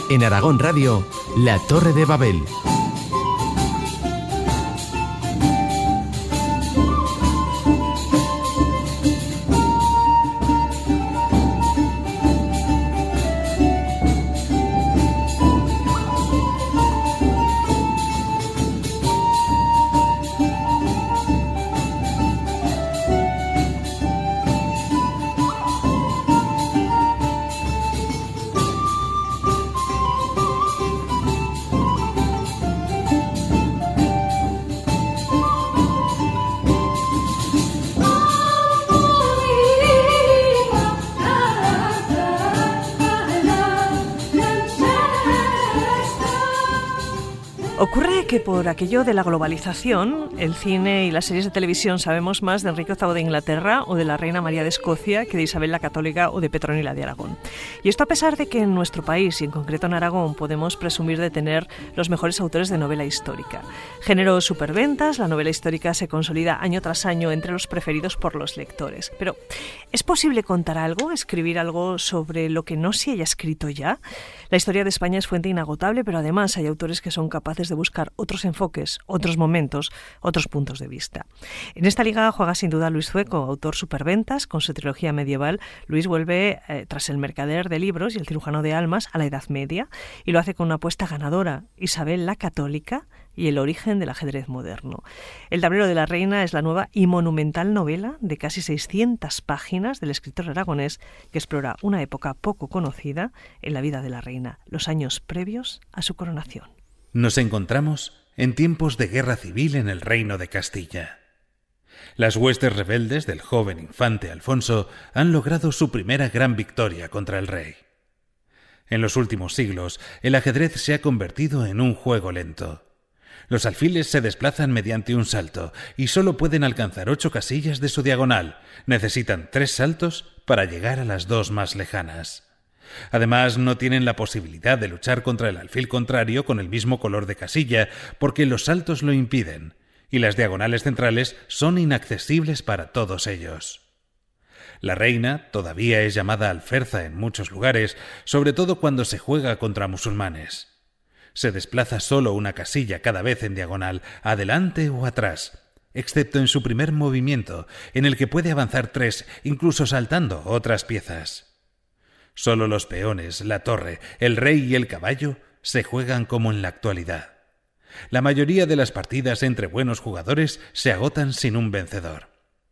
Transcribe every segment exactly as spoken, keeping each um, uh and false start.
En Aragón Radio, La Torre de Babel. Ocurre que por aquello de la globalización, el cine y las series de televisión sabemos más de Enrique octavo de Inglaterra o de la reina María de Escocia que de Isabel la Católica o de Petronila de Aragón. Y esto a pesar de que en nuestro país, y en concreto en Aragón, podemos presumir de tener los mejores autores de novela histórica. Género superventas, la novela histórica se consolida año tras año entre los preferidos por los lectores. Pero, ¿es posible contar algo, escribir algo sobre lo que no se haya escrito ya? La historia de España es fuente inagotable, pero además hay autores que son capaces de buscar otros enfoques, otros momentos, otros puntos de vista. En esta liga juega sin duda Luis Zueco, autor superventas, con su trilogía medieval. Luis vuelve, eh, tras El mercader de libros y El cirujano de almas, a la Edad Media, y lo hace con una apuesta ganadora: Isabel la Católica y el origen del ajedrez moderno. El tablero de la reina es la nueva y monumental novela de casi seiscientas páginas del escritor aragonés que explora una época poco conocida en la vida de la reina, los años previos a su coronación. Nos encontramos en tiempos de guerra civil en el reino de Castilla. Las huestes rebeldes del joven infante Alfonso han logrado su primera gran victoria contra el rey. En los últimos siglos, el ajedrez se ha convertido en un juego lento. Los alfiles se desplazan mediante un salto y solo pueden alcanzar ocho casillas de su diagonal. Necesitan tres saltos para llegar a las dos más lejanas. Además, no tienen la posibilidad de luchar contra el alfil contrario con el mismo color de casilla, porque los saltos lo impiden, y las diagonales centrales son inaccesibles para todos ellos. La reina todavía es llamada alferza en muchos lugares, sobre todo cuando se juega contra musulmanes. Se desplaza solo una casilla cada vez en diagonal, adelante o atrás, excepto en su primer movimiento, en el que puede avanzar tres, incluso saltando otras piezas. Solo los peones, la torre, el rey y el caballo se juegan como en la actualidad. La mayoría de las partidas entre buenos jugadores se agotan sin un vencedor.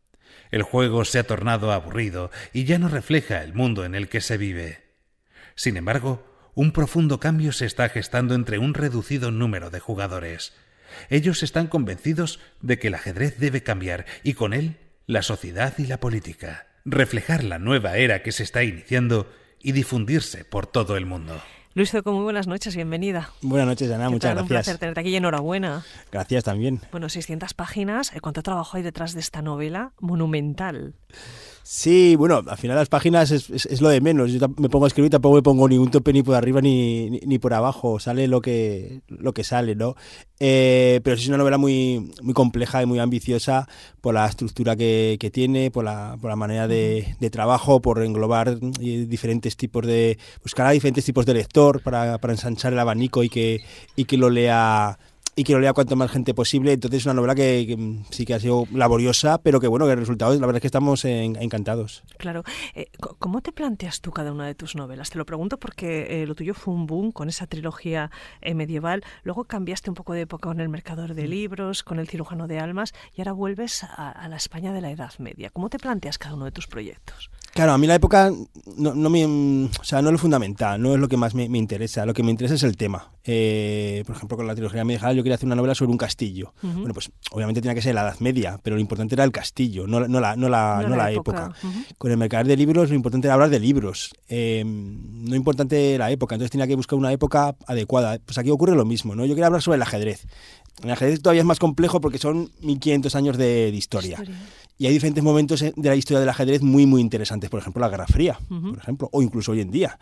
El juego se ha tornado aburrido y ya no refleja el mundo en el que se vive. Sin embargo, un profundo cambio se está gestando entre un reducido número de jugadores. Ellos están convencidos de que el ajedrez debe cambiar y con él la sociedad y la política, reflejar la nueva era que se está iniciando y difundirse por todo el mundo. Luis Zueco, muy buenas noches, bienvenida. Buenas noches, Ana, muchas gracias. Un placer tenerte aquí y enhorabuena. Gracias también. Bueno, seiscientas páginas, ¿cuánto trabajo hay detrás de esta novela monumental? Sí, bueno, al final las páginas es, es, es lo de menos. Yo me pongo a escribir y tampoco me pongo ni un tope ni por arriba ni, ni, ni por abajo. Sale lo que, lo que sale, ¿no? Eh, pero sí es una novela muy, muy compleja y muy ambiciosa por la estructura que, que tiene, por la, por la manera de, de trabajo, por englobar diferentes tipos de... buscar a diferentes tipos de lector para, para ensanchar el abanico y que, y que lo lea... y que lo lea cuanto más gente posible. Entonces es una novela que, que sí que ha sido laboriosa, pero que bueno, que el resultado, la verdad es que estamos en, encantados. Claro. Eh, ¿Cómo te planteas tú cada una de tus novelas? Te lo pregunto porque eh, lo tuyo fue un boom con esa trilogía eh, medieval, luego cambiaste un poco de época con El mercader de libros, con El cirujano de almas, y ahora vuelves a, a la España de la Edad Media. ¿Cómo te planteas cada uno de tus proyectos? Claro, a mí la época no, no me, o sea, no es lo fundamental, no es lo que más me, me interesa. Lo que me interesa es el tema. Eh, por ejemplo, con la trilogía medieval yo quería hacer una novela sobre un castillo. Uh-huh. Bueno, pues obviamente tenía que ser la Edad Media, pero lo importante era el castillo, no, no la, no la, no no la, la época. época. Uh-huh. Con El mercader de libros lo importante era hablar de libros, eh, no importante la época. Entonces tenía que buscar una época adecuada. Pues aquí ocurre lo mismo, ¿no? Yo quería hablar sobre el ajedrez. El ajedrez todavía es más complejo porque son mil quinientos años de, de historia. historia. Y hay diferentes momentos de la historia del ajedrez muy, muy interesantes. Por ejemplo, la Guerra Fría, uh-huh. por ejemplo, o incluso hoy en día.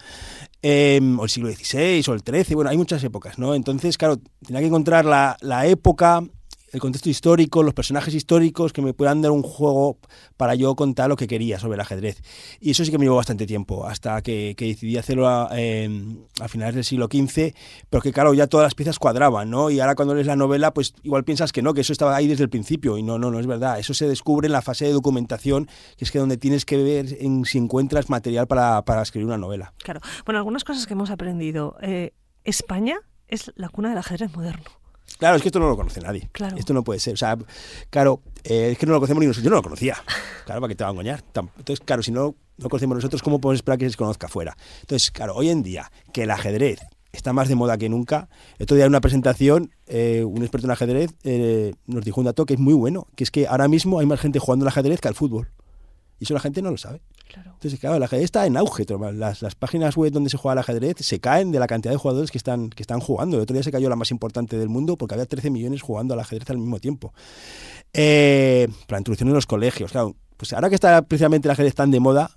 Eh, o el siglo dieciséis, o el trece, bueno, hay muchas épocas, ¿no? Entonces, claro, tenía que encontrar la, la época el contexto histórico, los personajes históricos que me puedan dar un juego para yo contar lo que quería sobre el ajedrez. Y eso sí que me llevó bastante tiempo, hasta que, que decidí hacerlo a, eh, a finales del siglo quince, pero que claro, ya todas las piezas cuadraban, ¿no? Y ahora cuando lees la novela, pues igual piensas que no, que eso estaba ahí desde el principio, y no, no, no es verdad. Eso se descubre en la fase de documentación, que es que donde tienes que ver en, si encuentras material para, para escribir una novela. Claro. Bueno, algunas cosas que hemos aprendido. Eh, España es la cuna del ajedrez moderno. Claro, es que esto no lo conoce nadie. Claro. Esto no puede ser. O sea, claro, eh, es que no lo conocemos ni nosotros. Yo no lo conocía. Claro, ¿para qué te va a engañar? Entonces, claro, si no no lo conocemos nosotros, ¿cómo podemos esperar que se conozca afuera? Entonces, claro, hoy en día, que el ajedrez está más de moda que nunca. El otro día en una presentación, eh, un experto en ajedrez eh, nos dijo un dato que es muy bueno, que es que ahora mismo hay más gente jugando al ajedrez que al fútbol. Y eso la gente no lo sabe. Claro. Entonces, claro, el ajedrez está en auge. Las, las páginas web donde se juega al ajedrez se caen de la cantidad de jugadores que están, que están jugando. El otro día se cayó la más importante del mundo porque había trece millones jugando al ajedrez al mismo tiempo. Eh, para la introducción en los colegios, claro. Pues ahora que está precisamente el ajedrez tan de moda,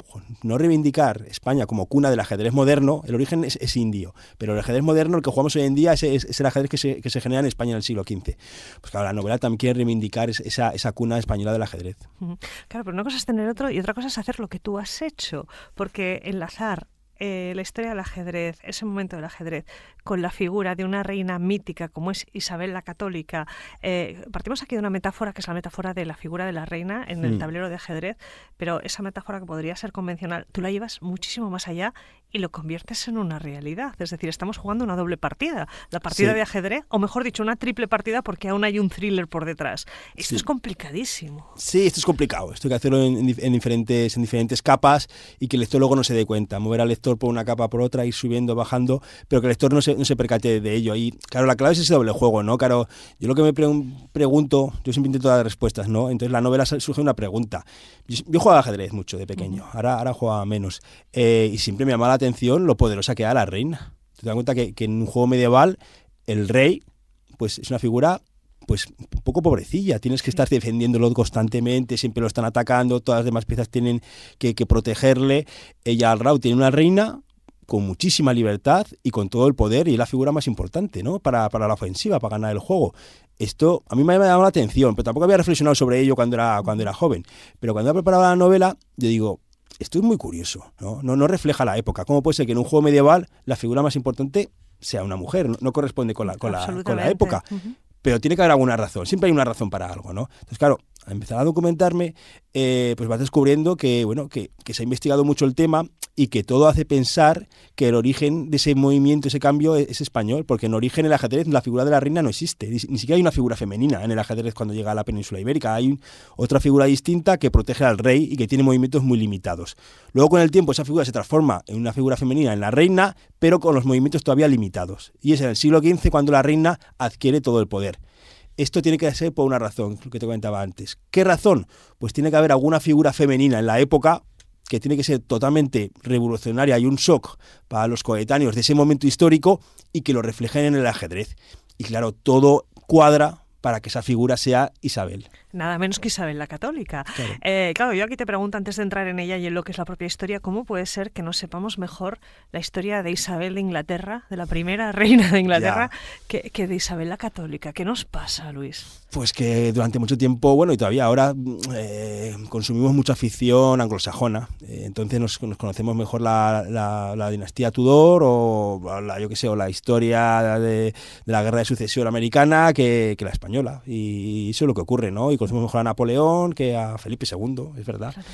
no reivindicar España como cuna del ajedrez moderno, el origen es, es indio, pero el ajedrez moderno, el que jugamos hoy en día, es, es, es el ajedrez que se, que se genera en España en el siglo quince. Pues claro, la novela también quiere reivindicar esa, esa cuna española del ajedrez. Claro, pero una cosa es tener otro y otra cosa es hacer lo que tú has hecho, porque enlazar eh, la historia del ajedrez, ese momento del ajedrez, con la figura de una reina mítica como es Isabel la Católica. Eh, partimos aquí de una metáfora que es la metáfora de la figura de la reina en el mm. tablero de ajedrez, pero esa metáfora que podría ser convencional, tú la llevas muchísimo más allá y lo conviertes en una realidad. Es decir, estamos jugando una doble partida, la partida sí. de ajedrez, o mejor dicho, una triple partida porque aún hay un thriller por detrás. Esto sí. es complicadísimo. Sí, esto es complicado. Esto hay que hacerlo en, en, diferentes, en diferentes capas y que el lector luego no se dé cuenta. Mover al lector por una capa por otra, ir subiendo, bajando, pero que el lector no se, no se percate de ello. Y claro, la clave es ese doble juego, ¿no? Claro, yo lo que me pre pregunto, yo siempre intento dar respuestas, ¿no? Entonces la novela surge una pregunta. Yo, yo jugaba al ajedrez mucho de pequeño, uh-huh. ahora, ahora jugaba menos. Eh, y siempre me llamaba la atención lo poderosa que era la reina. Te das cuenta que, que en un juego medieval el rey pues es una figura pues un poco pobrecilla, tienes que estar defendiéndolo constantemente, siempre lo están atacando, todas las demás piezas tienen que, que protegerle. Ella al rao tiene una reina con muchísima libertad y con todo el poder, y es la figura más importante, ¿no? Para, para la ofensiva, para ganar el juego. Esto a mí me ha llamado la atención, pero tampoco había reflexionado sobre ello cuando era, cuando era joven. Pero cuando he preparado la novela, yo digo, esto es muy curioso, ¿no? No, no refleja la época. ¿Cómo puede ser que en un juego medieval la figura más importante sea una mujer? No, no corresponde con la, con la, con la época. Uh-huh. Pero tiene que haber alguna razón. Siempre hay una razón para algo, ¿no? Entonces, claro, al empezar a documentarme, eh, pues vas descubriendo que, bueno, que, que se ha investigado mucho el tema y que todo hace pensar que el origen de ese movimiento, ese cambio es, es español, porque en origen el ajedrez, la figura de la reina no existe, ni, ni siquiera hay una figura femenina en el ajedrez cuando llega a la península ibérica, hay un, otra figura distinta que protege al rey y que tiene movimientos muy limitados. Luego con el tiempo esa figura se transforma en una figura femenina, en la reina, pero con los movimientos todavía limitados. Y es en el siglo quince cuando la reina adquiere todo el poder. Esto tiene que ser por una razón, lo que te comentaba antes. ¿Qué razón? Pues tiene que haber alguna figura femenina en la época que tiene que ser totalmente revolucionaria y un shock para los coetáneos de ese momento histórico y que lo reflejen en el ajedrez. Y claro, todo cuadra para que esa figura sea Isabel. Nada menos que Isabel la Católica. Claro. Eh, claro, yo aquí te pregunto, antes de entrar en ella y en lo que es la propia historia, ¿cómo puede ser que no sepamos mejor la historia de Isabel de Inglaterra, de la primera reina de Inglaterra, que, que de Isabel la Católica? ¿Qué nos pasa, Luis? Pues que durante mucho tiempo, bueno, y todavía ahora, eh, consumimos mucha ficción anglosajona. Eh, entonces nos, nos conocemos mejor la, la, la dinastía Tudor o la, yo qué sé, o la historia de, de la guerra de sucesión americana que, que la española. Y eso es lo que ocurre, ¿no? Y conocemos mejor a Napoleón que a Felipe segundo, es verdad. Claro.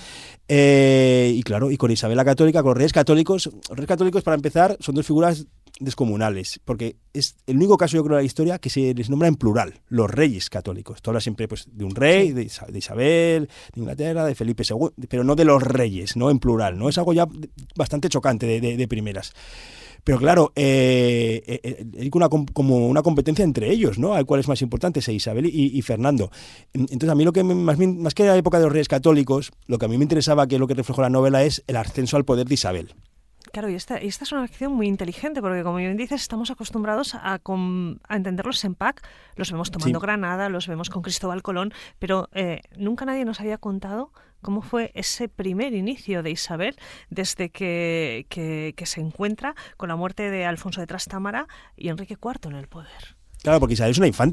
Eh, y claro, y con Isabel la Católica, con los reyes católicos, los reyes católicos, para empezar, son dos figuras descomunales, porque es el único caso, yo creo, de la historia que se les nombra en plural, los reyes católicos. Tú hablas siempre pues, de un rey, de, de Isabel, de Inglaterra, de Felipe segundo, pero no de los reyes, ¿no? En plural, ¿no? Es algo ya bastante chocante de, de, de primeras. Pero claro, eh, eh, hay una, como una competencia entre ellos, ¿no? ¿Cuál es más importante? Es Isabel y, y Fernando. Entonces, a mí lo que me, más, más que la época de los reyes católicos, lo que a mí me interesaba, que es lo que reflejó la novela, es el ascenso al poder de Isabel. Claro, y esta, y esta es una acción muy inteligente, porque como bien dices, estamos acostumbrados a, com, a entenderlos en pack, los vemos tomando sí. Granada, los vemos con Cristóbal Colón, pero eh, nunca nadie nos había contado cómo fue ese primer inicio de Isabel desde que, que, que se encuentra con la muerte de Alfonso de Trastámara y Enrique cuarto en el poder. Claro, porque Isabel es una infanta.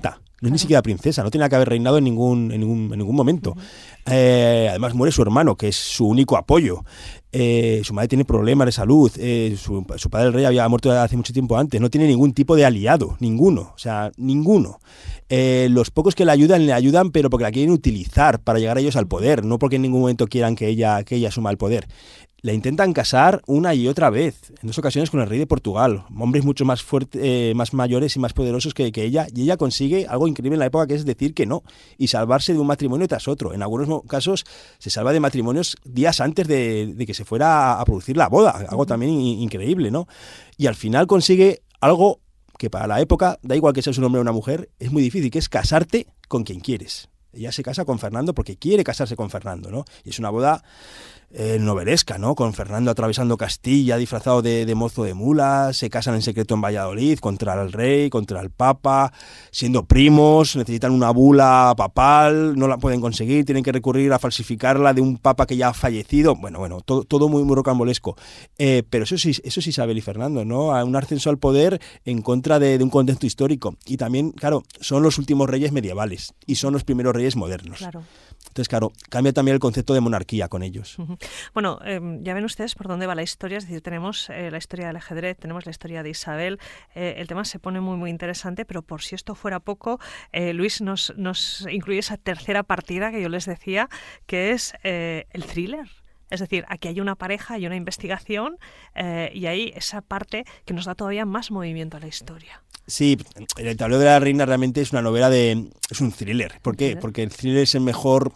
No es ni siquiera princesa, no tenía que haber reinado en ningún, en ningún, en ningún momento. Uh-huh. Eh, además muere su hermano, que es su único apoyo. Eh, su madre tiene problemas de salud. Eh, su, su padre el rey había muerto hace mucho tiempo antes. No tiene ningún tipo de aliado, ninguno. O sea, ninguno. Eh, los pocos que le ayudan, le ayudan, pero porque la quieren utilizar para llegar a ellos al poder, no porque en ningún momento quieran que ella, que ella asuma el poder. La intentan casar una y otra vez, en dos ocasiones con el rey de Portugal, hombres mucho más fuertes, eh, más mayores y más poderosos que, que ella, y ella consigue algo increíble en la época, que es decir que no, y salvarse de un matrimonio tras otro. En algunos casos se salva de matrimonios días antes de, de que se fuera a producir la boda, algo también increíble, ¿no? Y al final consigue algo que para la época, da igual que seas un hombre o una mujer, es muy difícil, que es casarte con quien quieres. Ella se casa con Fernando porque quiere casarse con Fernando, ¿no? Y es una boda eh, novelesca, ¿no? Con Fernando atravesando Castilla, disfrazado de, de mozo de mulas, se casan en secreto en Valladolid contra el rey, contra el papa, siendo primos, necesitan una bula papal, no la pueden conseguir, tienen que recurrir a falsificarla de un papa que ya ha fallecido. Bueno, bueno, todo, todo muy, muy rocambolesco. Eh, pero eso sí, eso es Isabel y Fernando, ¿no? Un ascenso al poder en contra de, de un contexto histórico. Y también, claro, son los últimos reyes medievales y son los primeros reyes modernos. Claro. Entonces, claro, cambia también el concepto de monarquía con ellos. Uh-huh. Bueno, eh, ya ven ustedes por dónde va la historia, es decir, tenemos eh, la historia del ajedrez, tenemos la historia de Isabel, eh, el tema se pone muy muy interesante, pero por si esto fuera poco, eh, Luis nos, nos incluye esa tercera partida que yo les decía, que es eh, el thriller. Es decir, aquí hay una pareja, hay una investigación eh, y hay esa parte que nos da todavía más movimiento a la historia. Sí, El tablero de la reina realmente es una novela de... es un thriller. ¿Por qué? Porque el thriller es el mejor...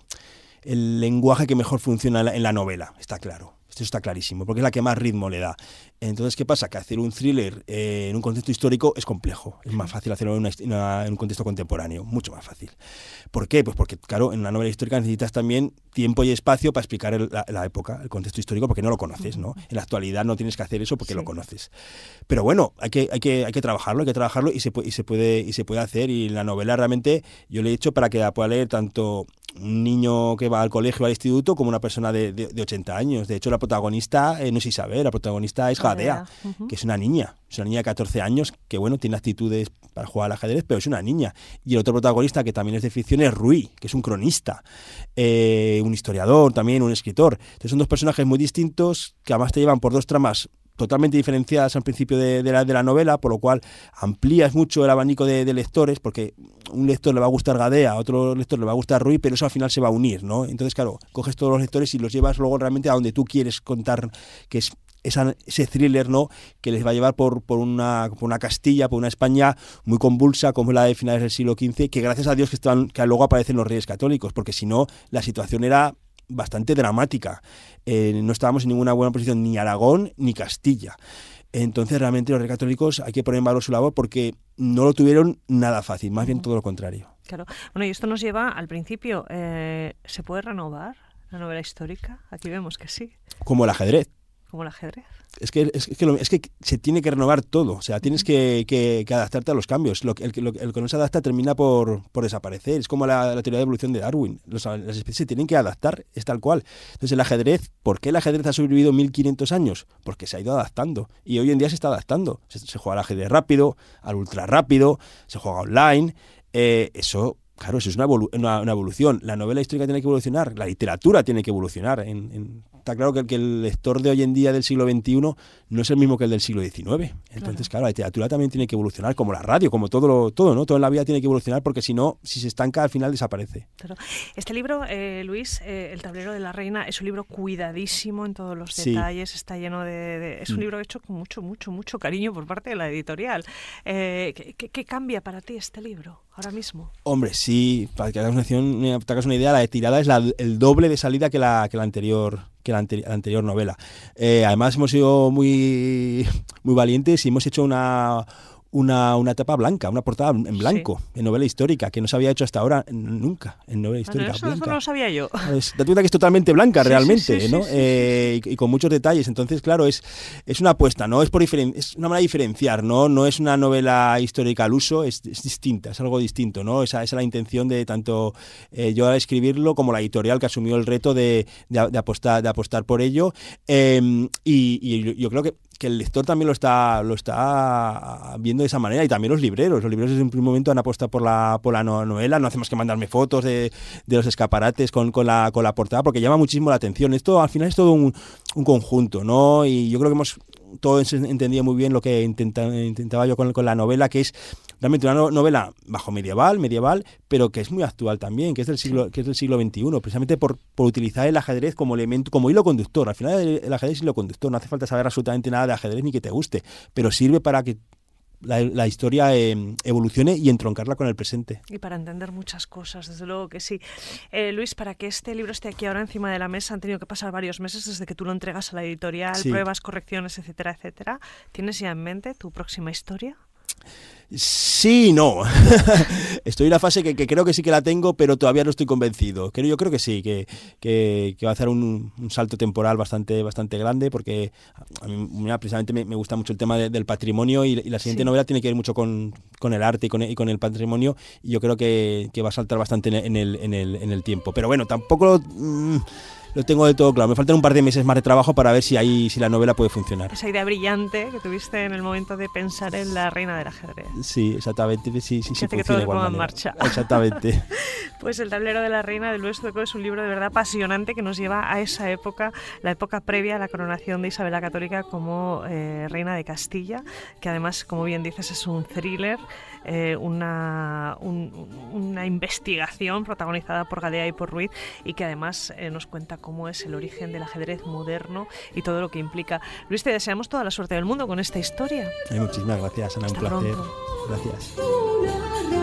el lenguaje que mejor funciona en la novela, está claro. Esto está clarísimo, porque es la que más ritmo le da. Entonces, ¿qué pasa? Que hacer un thriller eh, en un contexto histórico es complejo. Es más fácil hacerlo en, una, una, en un contexto contemporáneo, mucho más fácil. ¿Por qué? Pues porque, claro, en una novela histórica necesitas también tiempo y espacio para explicar el, la, la época, el contexto histórico, porque no lo conoces, ¿no? En la actualidad no tienes que hacer eso porque sí. lo conoces. Pero bueno, hay que, hay que, hay que trabajarlo, hay que trabajarlo y se, puede, y, se puede, y se puede hacer. Y la novela realmente yo le he hecho para que la pueda leer tanto un niño que va al colegio o al instituto como una persona de, de, de ochenta años. De hecho, la protagonista eh, no es Isabel, la protagonista es Gadea, uh-huh. que es una niña. Es una niña de catorce años que, bueno, tiene actitudes para jugar al ajedrez, pero es una niña. Y el otro protagonista, que también es de ficción, es Rui, que es un cronista, eh, un historiador también, un escritor. Entonces son dos personajes muy distintos que además te llevan por dos tramas totalmente diferenciadas al principio de, de, la, de la novela, por lo cual amplías mucho el abanico de, de lectores, porque un lector le va a gustar Gadea, a otro lector le va a gustar Rui, pero eso al final se va a unir, ¿no? Entonces, claro, coges todos los lectores y los llevas luego realmente a donde tú quieres contar, que es esa, ese thriller, ¿no?, que les va a llevar por, por, una, por una Castilla, por una España muy convulsa, como la de finales del siglo quince, que gracias a Dios que, están, que luego aparecen los reyes católicos, porque si no, la situación era bastante dramática. Eh, no estábamos en ninguna buena posición, ni Aragón ni Castilla. Entonces realmente los reyes católicos hay que poner en valor su labor porque no lo tuvieron nada fácil, más bien todo lo contrario. Claro. Bueno, y esto nos lleva al principio, eh, ¿se puede renovar la novela histórica? Aquí vemos que sí. Como el ajedrez. Como el ajedrez. Es que, es, que lo, es que se tiene que renovar todo, o sea, tienes que, que, que adaptarte a los cambios. Lo, el, lo, el que no se adapta termina por, por desaparecer. Es como la, la teoría de evolución de Darwin. Los, las especies se tienen que adaptar, es tal cual. Entonces el ajedrez, ¿por qué el ajedrez ha sobrevivido mil quinientos años? Porque se ha ido adaptando y hoy en día se está adaptando. Se, se juega al ajedrez rápido, al ultra rápido, se juega online, eh, eso... Claro, eso es una, evolu- una, una evolución. La novela histórica tiene que evolucionar, la literatura tiene que evolucionar. En, en, está claro que el, que el lector de hoy en día del siglo veintiuno no es el mismo que el del siglo diecinueve. Entonces, claro, claro la literatura también tiene que evolucionar, como la radio, como todo, lo, todo, ¿no? Todo en la vida tiene que evolucionar porque si no, si se estanca, al final desaparece. Claro. Este libro, eh, Luis, eh, El tablero de la reina, es un libro cuidadísimo en todos los sí. detalles, está lleno de... de es un mm. libro hecho con mucho, mucho, mucho cariño por parte de la editorial. Eh, ¿qué, qué, ¿Qué cambia para ti este libro ahora mismo? Hombre, sí, para que hagas una, para que hagas una idea, la de tirada es la, el doble de salida que la, que la anterior que la, anteri- la anterior novela. Eh, además hemos sido muy, muy valientes y hemos hecho una... Una, una tapa blanca, una portada en blanco, sí. en novela histórica, que no se había hecho hasta ahora nunca en novela histórica. Bueno, eso, blanca. eso no lo sabía yo. Es, date cuenta que es totalmente blanca sí, realmente, sí, sí, ¿no? Sí, sí, eh, sí. Y, y con muchos detalles. Entonces, claro, es, es una apuesta, ¿no? Es por diferen- es una manera de diferenciar, ¿no? No es una novela histórica al uso, es, es distinta, es algo distinto, ¿no? Esa, esa es la intención de tanto eh, yo al escribirlo como la editorial que asumió el reto de, de, de, apostar, de apostar por ello. Eh, y, y yo creo que, que el lector también lo está lo está viendo de esa manera, y también los libreros. Los libreros desde un primer momento han apostado por la, por la novela, no hace más que mandarme fotos de, de los escaparates con, con, la, con la portada, porque llama muchísimo la atención. Esto al final es todo un, un conjunto, ¿no? Y yo creo que hemos todos entendido muy bien lo que intenta, intentaba yo con, con la novela, que es realmente una novela bajo medieval, medieval, pero que es muy actual también, que es del siglo, que es del siglo veintiuno, precisamente por, por utilizar el ajedrez como elemento, como hilo conductor. Al final el, el ajedrez es hilo conductor, no hace falta saber absolutamente nada de ajedrez ni que te guste, pero sirve para que la, la historia eh, evolucione y entroncarla con el presente. Y para entender muchas cosas, desde luego que sí. Eh, Luis, para que este libro esté aquí ahora encima de la mesa han tenido que pasar varios meses desde que tú lo entregas a la editorial, sí. Pruebas, correcciones, etcétera, etcétera. ¿Tienes ya en mente tu próxima historia? Sí, no. Estoy en la fase que, que creo que sí que la tengo, pero todavía no estoy convencido. Creo, yo creo que sí, que, que, que va a hacer un, un salto temporal bastante, bastante grande, porque a mí mira, precisamente me, me gusta mucho el tema de, del patrimonio, y, y la siguiente sí. novela tiene que ver mucho con, con el arte y con, y con el patrimonio, y yo creo que, que va a saltar bastante en el, en el, en el tiempo. Pero bueno, tampoco... Mmm, lo tengo de todo claro. Me faltan un par de meses más de trabajo para ver si ahí si la novela puede funcionar. Esa idea brillante que tuviste en el momento de pensar en la reina del ajedrez. Sí, exactamente. Sí, sí, sí, que todo se ponga en marcha. Exactamente. Pues El tablero de la reina de Luis Zueco es un libro de verdad apasionante que nos lleva a esa época, la época previa a la coronación de Isabel la Católica como eh, reina de Castilla, que además, como bien dices, es un thriller, eh, una, un, una investigación protagonizada por Gadea y por Ruiz, y que además eh, nos cuenta cómo es el origen del ajedrez moderno y todo lo que implica. Luis, te deseamos toda la suerte del mundo con esta historia. Ay, muchísimas gracias, Ana, un placer. Pronto. Gracias.